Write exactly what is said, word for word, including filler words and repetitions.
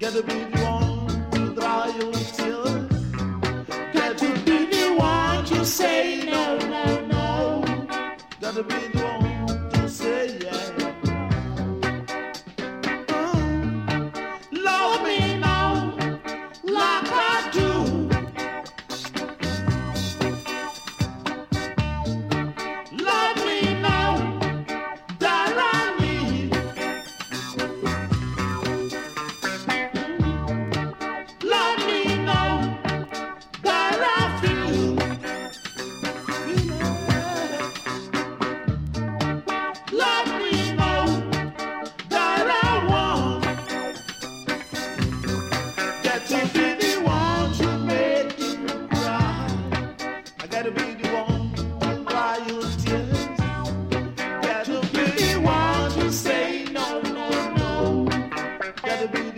Gotta be the one to dry your tears. Got to be the one to say no, no, no. Gotta be the